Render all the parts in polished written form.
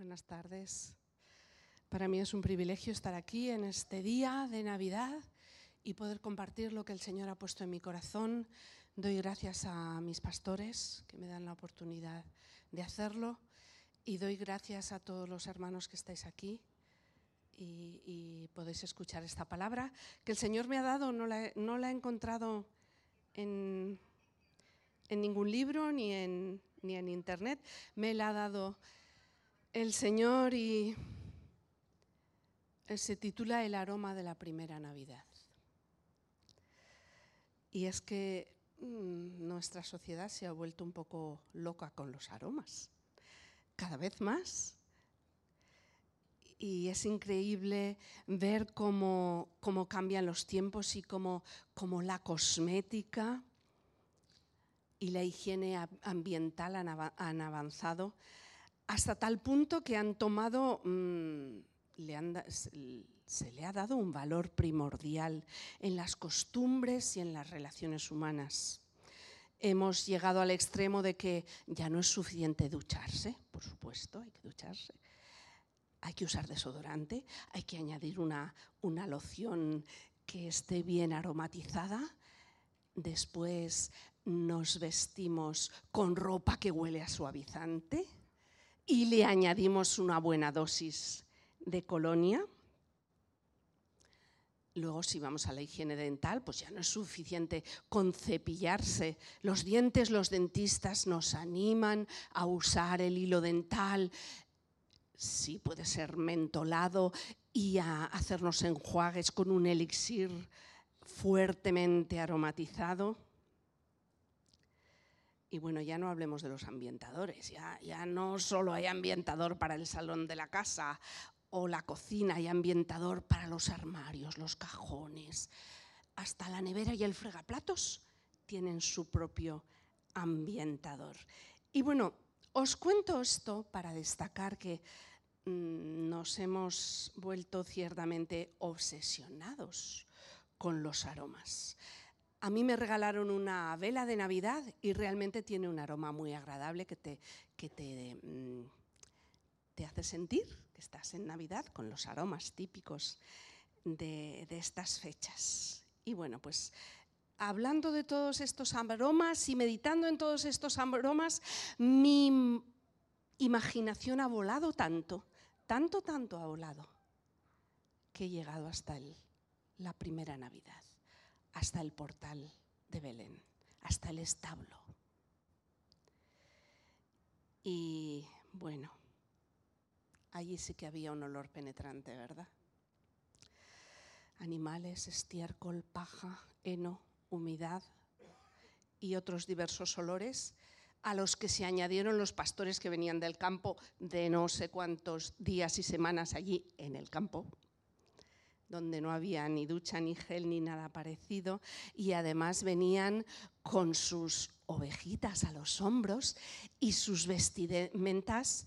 Buenas tardes. Para mí es un privilegio estar aquí en este día de Navidad y poder compartir lo que el Señor ha puesto en mi corazón. Doy gracias a mis pastores que me dan la oportunidad de hacerlo y doy gracias a todos los hermanos que estáis aquí y podéis escuchar esta palabra que el Señor me ha dado. No la he encontrado en ningún libro ni en internet. Me la ha dado el Señor y se titula El aroma de la primera Navidad. Y es que nuestra sociedad se ha vuelto un poco loca con los aromas, cada vez más. Y es increíble ver cómo cambian los tiempos y cómo la cosmética y la higiene ambiental han avanzado hasta tal punto que han tomado, se le ha dado un valor primordial en las costumbres y en las relaciones humanas. Hemos llegado al extremo de que ya no es suficiente ducharse, por supuesto, hay que ducharse. Hay que usar desodorante, hay que añadir una loción que esté bien aromatizada. Después nos vestimos con ropa que huele a suavizante y le añadimos una buena dosis de colonia. Luego, si vamos a la higiene dental, pues ya no es suficiente con cepillarse los dientes. Los dentistas nos animan a usar el hilo dental, sí puede ser mentolado, y a hacernos enjuagues con un elixir fuertemente aromatizado. Y bueno, ya no hablemos de los ambientadores, ya no solo hay ambientador para el salón de la casa o la cocina, hay ambientador para los armarios, los cajones, hasta la nevera y el fregaplatos tienen su propio ambientador. Y bueno, os cuento esto para destacar que nos hemos vuelto ciertamente obsesionados con los aromas. A mí me regalaron una vela de Navidad y realmente tiene un aroma muy agradable que te hace sentir que estás en Navidad con los aromas típicos de estas fechas. Y bueno, pues hablando de todos estos aromas y meditando en todos estos aromas, mi imaginación ha volado tanto ha volado, que he llegado hasta la primera Navidad, hasta el portal de Belén, hasta el establo. Y bueno, allí sí que había un olor penetrante, ¿verdad? Animales, estiércol, paja, heno, humedad y otros diversos olores a los que se añadieron los pastores que venían del campo de no sé cuántos días y semanas allí en el campo, donde no había ni ducha, ni gel, ni nada parecido, y además venían con sus ovejitas a los hombros y sus vestimentas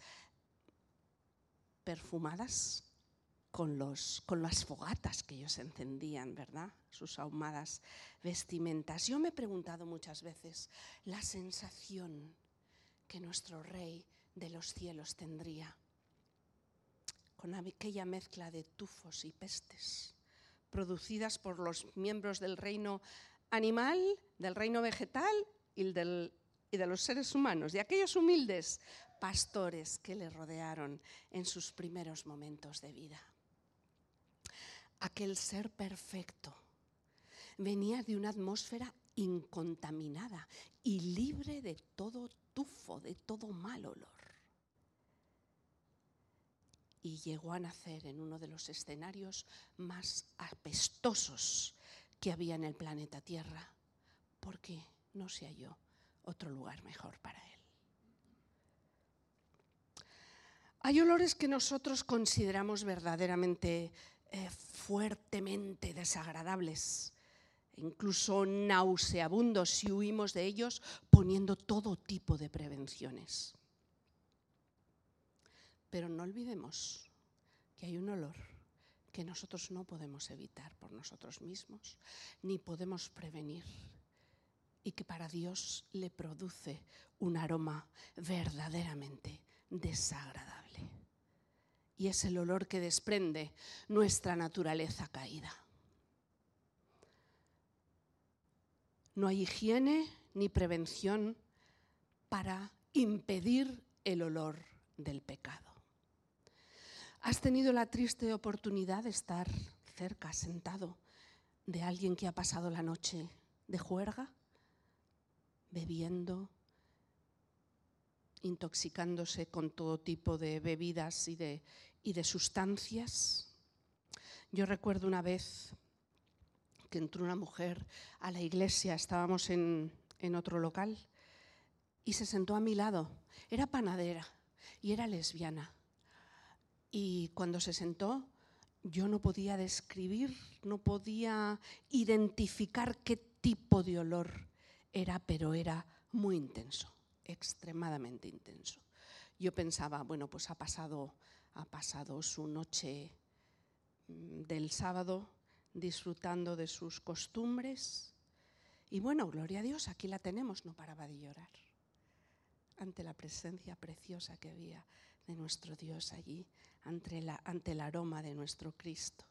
perfumadas con las fogatas que ellos encendían, ¿verdad? Sus ahumadas vestimentas. Yo me he preguntado muchas veces la sensación que nuestro Rey de los cielos tendría con aquella mezcla de tufos y pestes producidas por los miembros del reino animal, del reino vegetal y de los seres humanos, de aquellos humildes pastores que le rodearon en sus primeros momentos de vida. Aquel ser perfecto venía de una atmósfera incontaminada y libre de todo tufo, de todo mal olor. Y llegó a nacer en uno de los escenarios más apestosos que había en el planeta Tierra, porque no se halló otro lugar mejor para él. Hay olores que nosotros consideramos verdaderamente fuertemente desagradables, incluso nauseabundos, si huimos de ellos poniendo todo tipo de prevenciones. Pero no olvidemos que hay un olor que nosotros no podemos evitar por nosotros mismos, ni podemos prevenir, y que para Dios le produce un aroma verdaderamente desagradable. y es el olor que desprende nuestra naturaleza caída. No hay higiene ni prevención para impedir el olor del pecado. ¿Has tenido la triste oportunidad de estar cerca, sentado, de alguien que ha pasado la noche de juerga, bebiendo, intoxicándose con todo tipo de bebidas y de sustancias? Yo recuerdo una vez que entró una mujer a la iglesia, estábamos en otro local, y se sentó a mi lado. Era panadera y era lesbiana. Y cuando se sentó, yo no podía describir, no podía identificar qué tipo de olor era, pero era muy intenso, extremadamente intenso. Yo pensaba, bueno, pues ha pasado su noche del sábado disfrutando de sus costumbres. Y bueno, gloria a Dios, aquí la tenemos, no paraba de llorar ante la presencia preciosa que había de nuestro Dios allí, ante el aroma de nuestro Cristo.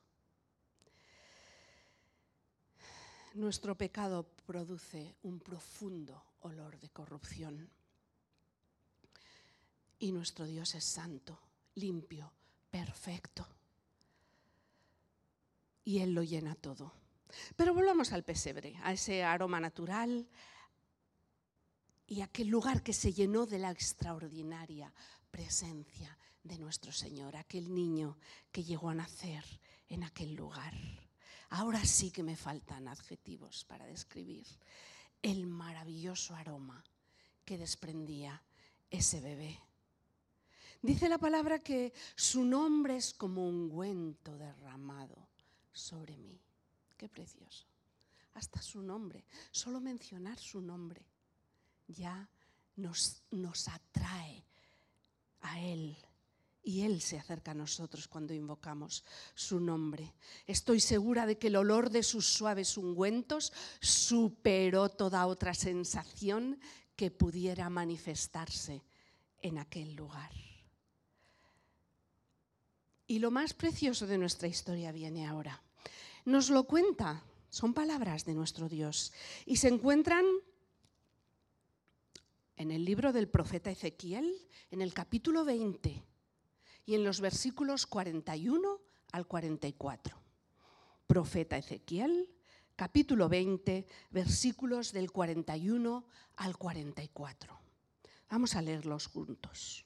Nuestro pecado produce un profundo olor de corrupción. Y nuestro Dios es santo, limpio, perfecto. Y Él lo llena todo. Pero volvamos al pesebre, a ese aroma natural y a aquel lugar que se llenó de la extraordinaria presencia de nuestro Señor, aquel niño que llegó a nacer en aquel lugar. Ahora sí que me faltan adjetivos para describir el maravilloso aroma que desprendía ese bebé. Dice la palabra que su nombre es como ungüento derramado sobre mí. Qué precioso. Hasta su nombre, solo mencionar su nombre ya nos atrae a Él. Y Él se acerca a nosotros cuando invocamos su nombre. Estoy segura de que el olor de sus suaves ungüentos superó toda otra sensación que pudiera manifestarse en aquel lugar. Y lo más precioso de nuestra historia viene ahora. Nos lo cuenta, son palabras de nuestro Dios, y se encuentran en el libro del profeta Ezequiel, en el capítulo 20, y en los versículos 41 al 44. Profeta Ezequiel, capítulo 20, versículos del 41 al 44. Vamos a leerlos juntos.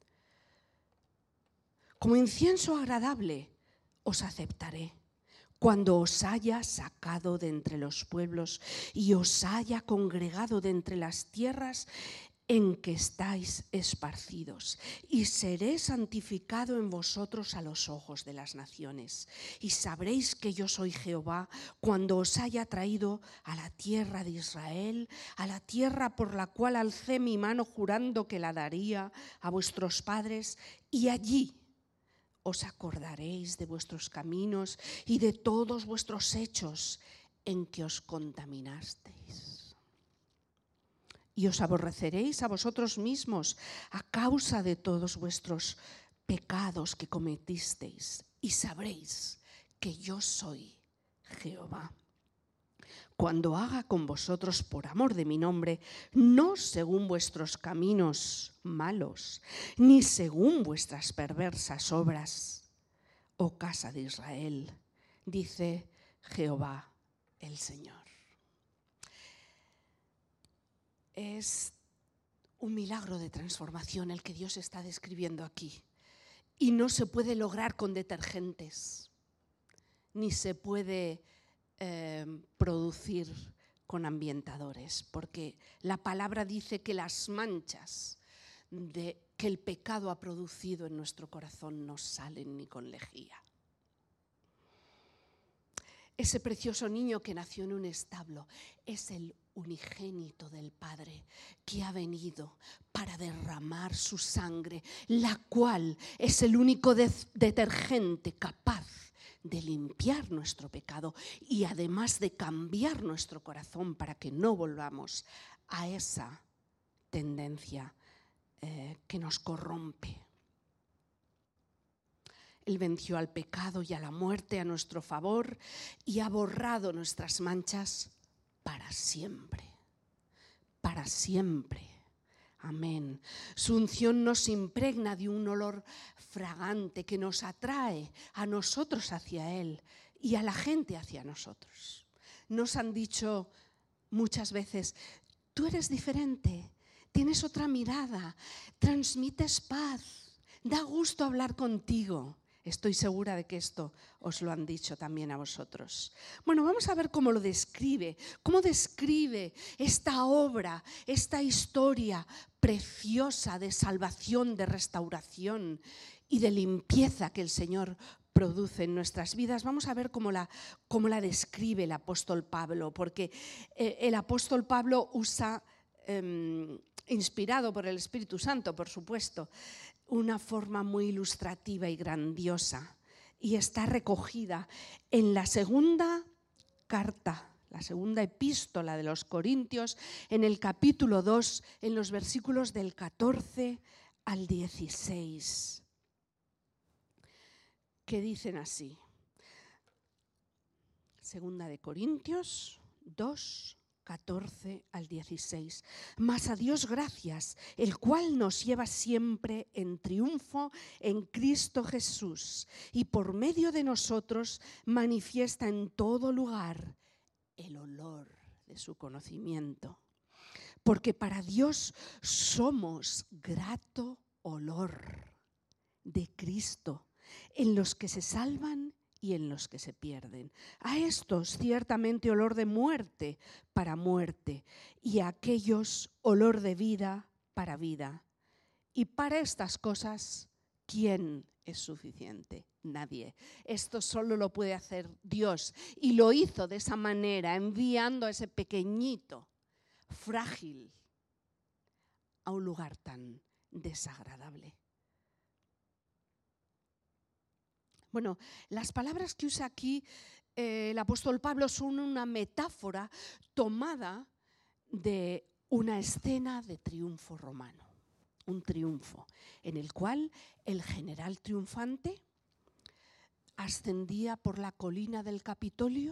Como incienso agradable os aceptaré, cuando os haya sacado de entre los pueblos y os haya congregado de entre las tierras en que estáis esparcidos, y seré santificado en vosotros a los ojos de las naciones. Y sabréis que yo soy Jehová cuando os haya traído a la tierra de Israel, a la tierra por la cual alcé mi mano jurando que la daría a vuestros padres, y allí os acordaréis de vuestros caminos y de todos vuestros hechos en que os contaminasteis. Y os aborreceréis a vosotros mismos a causa de todos vuestros pecados que cometisteis, y sabréis que yo soy Jehová. Cuando haga con vosotros por amor de mi nombre, no según vuestros caminos malos, ni según vuestras perversas obras, oh casa de Israel, dice Jehová el Señor. Es un milagro de transformación el que Dios está describiendo aquí. Y no se puede lograr con detergentes, ni se puede producir con ambientadores, porque la palabra dice que las manchas que el pecado ha producido en nuestro corazón no salen ni con lejía. Ese precioso niño que nació en un establo es el unigénito del Padre, que ha venido para derramar su sangre, la cual es el único detergente capaz de limpiar nuestro pecado y además de cambiar nuestro corazón para que no volvamos a esa tendencia que nos corrompe. Él venció al pecado y a la muerte a nuestro favor y ha borrado nuestras manchas para siempre. Para siempre. Amén. Su unción nos impregna de un olor fragante que nos atrae a nosotros hacia Él y a la gente hacia nosotros. Nos han dicho muchas veces, tú eres diferente, tienes otra mirada, transmites paz, da gusto hablar contigo. Estoy segura de que esto os lo han dicho también a vosotros. Bueno, vamos a ver cómo lo describe, cómo describe esta obra, esta historia preciosa de salvación, de restauración y de limpieza que el Señor produce en nuestras vidas. Vamos a ver cómo la describe el apóstol Pablo, porque el apóstol Pablo usa, inspirado por el Espíritu Santo, por supuesto, una forma muy ilustrativa y grandiosa, y está recogida en la segunda carta, la segunda epístola de los Corintios, en el capítulo 2, en los versículos del 14 al 16, que dicen así. Segunda de Corintios 2, 14 al 16. Mas a Dios gracias, el cual nos lleva siempre en triunfo en Cristo Jesús, y por medio de nosotros manifiesta en todo lugar el olor de su conocimiento. Porque para Dios somos grato olor de Cristo en los que se salvan y en los que se pierden. A estos ciertamente olor de muerte para muerte, y a aquellos olor de vida para vida. Y para estas cosas, ¿quién es suficiente? Nadie. Esto solo lo puede hacer Dios, y lo hizo de esa manera, enviando a ese pequeñito, frágil, a un lugar tan desagradable. Bueno, las palabras que usa aquí el apóstol Pablo son una metáfora tomada de una escena de triunfo romano. Un triunfo en el cual el general triunfante ascendía por la colina del Capitolio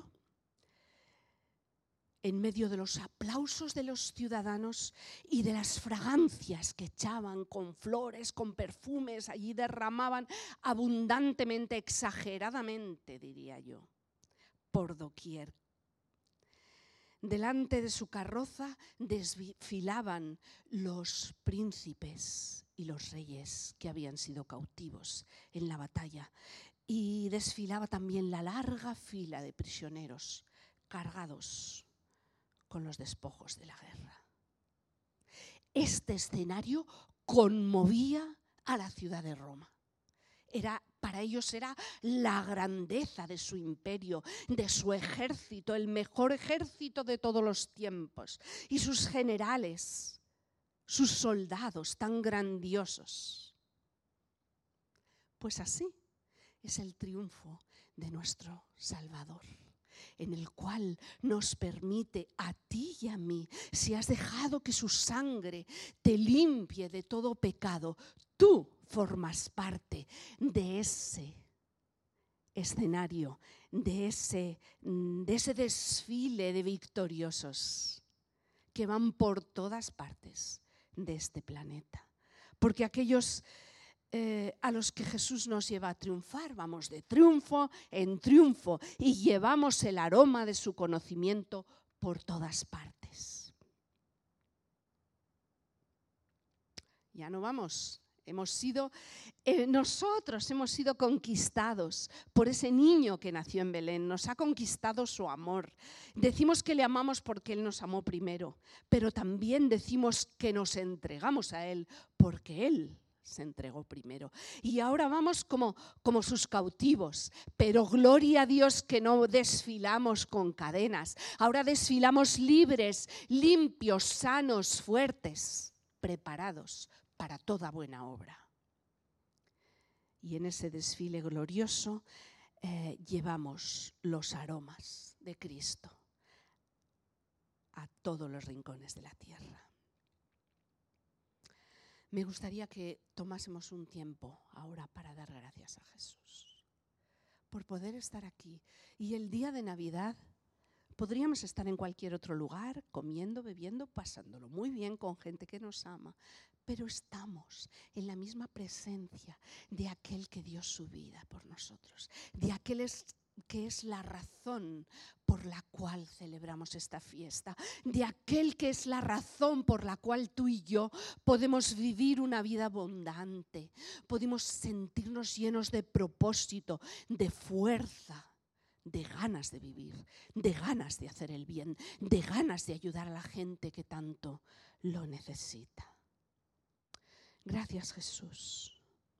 en medio de los aplausos de los ciudadanos y de las fragancias que echaban con flores, con perfumes, allí derramaban abundantemente, exageradamente, diría yo, por doquier. Delante de su carroza desfilaban los príncipes y los reyes que habían sido cautivos en la batalla, y desfilaba también la larga fila de prisioneros cargados con los despojos de la guerra. Este escenario conmovía a la ciudad de Roma. Para ellos era la grandeza de su imperio, de su ejército, el mejor ejército de todos los tiempos, y sus generales, sus soldados tan grandiosos. Pues así es el triunfo de nuestro Salvador, en el cual nos permite a ti y a mí, si has dejado que su sangre te limpie de todo pecado, tú formas parte de ese escenario, de ese desfile de victoriosos que van por todas partes de este planeta. Porque aquellos a los que Jesús nos lleva a triunfar, vamos de triunfo en triunfo y llevamos el aroma de su conocimiento por todas partes. Ya no vamos. Nosotros hemos sido conquistados por ese niño que nació en Belén. Nos ha conquistado su amor. Decimos que le amamos porque Él nos amó primero, pero también decimos que nos entregamos a Él porque Él se entregó primero. Y ahora vamos como sus cautivos, pero gloria a Dios que no desfilamos con cadenas. Ahora desfilamos libres, limpios, sanos, fuertes, preparados para toda buena obra. Y en ese desfile glorioso llevamos los aromas de Cristo a todos los rincones de la tierra. Me gustaría que tomásemos un tiempo ahora para dar gracias a Jesús por poder estar aquí. Y el día de Navidad podríamos estar en cualquier otro lugar, comiendo, bebiendo, pasándolo muy bien con gente que nos ama, pero estamos en la misma presencia de aquel que dio su vida por nosotros, de aquel que es la razón por la cual celebramos esta fiesta, de aquel que es la razón por la cual tú y yo podemos vivir una vida abundante, podemos sentirnos llenos de propósito, de fuerza, de ganas de vivir, de ganas de hacer el bien, de ganas de ayudar a la gente que tanto lo necesita. Gracias, Jesús.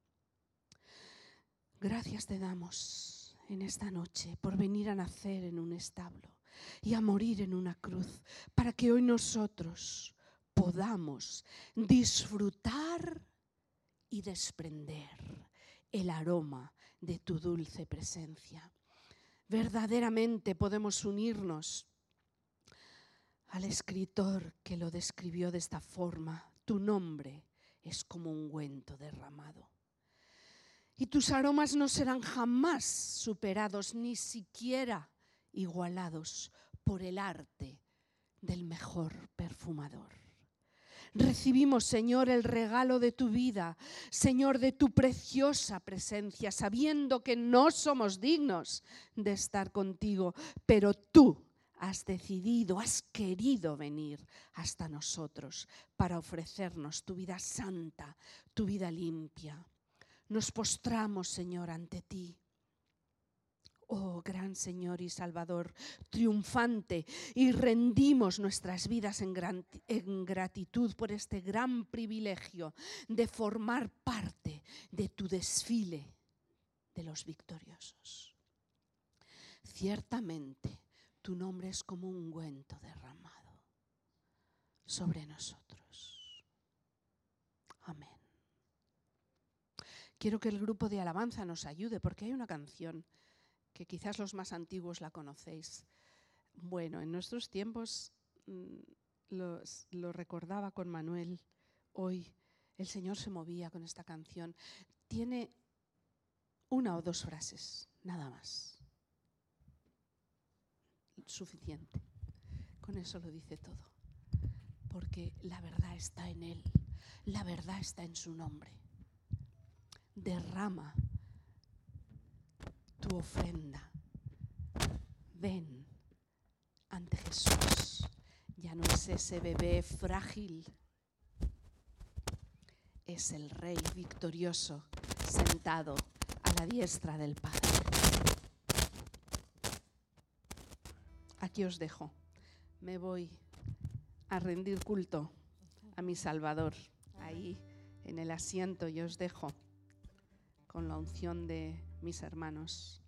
Gracias te damos en esta noche por venir a nacer en un establo y a morir en una cruz, para que hoy nosotros podamos disfrutar y desprender el aroma de tu dulce presencia. Verdaderamente podemos unirnos al escritor que lo describió de esta forma. Tu nombre es como ungüento derramado. Y tus aromas no serán jamás superados, ni siquiera igualados por el arte del mejor perfumador. Recibimos, Señor, el regalo de tu vida, Señor, de tu preciosa presencia, sabiendo que no somos dignos de estar contigo, pero tú has decidido, has querido venir hasta nosotros para ofrecernos tu vida santa, tu vida limpia. Nos postramos, Señor, ante ti. Oh, gran Señor y Salvador, triunfante, y rendimos nuestras vidas en gratitud por este gran privilegio de formar parte de tu desfile de los victoriosos. Ciertamente, tu nombre es como un ungüento derramado sobre nosotros. Amén. Quiero que el grupo de alabanza nos ayude, porque hay una canción que quizás los más antiguos la conocéis. Bueno, en nuestros tiempos lo recordaba con Manuel. Hoy el Señor se movía con esta canción. Tiene una o dos frases, nada más. Suficiente. Con eso lo dice todo. Porque la verdad está en Él. La verdad está en su nombre. Derrama tu ofrenda. Ven ante Jesús. Ya no es ese bebé frágil. Es el Rey victorioso sentado a la diestra del Padre. Aquí os dejo. Me voy a rendir culto a mi Salvador. Ahí en el asiento yo os dejo con la unción de mis hermanos.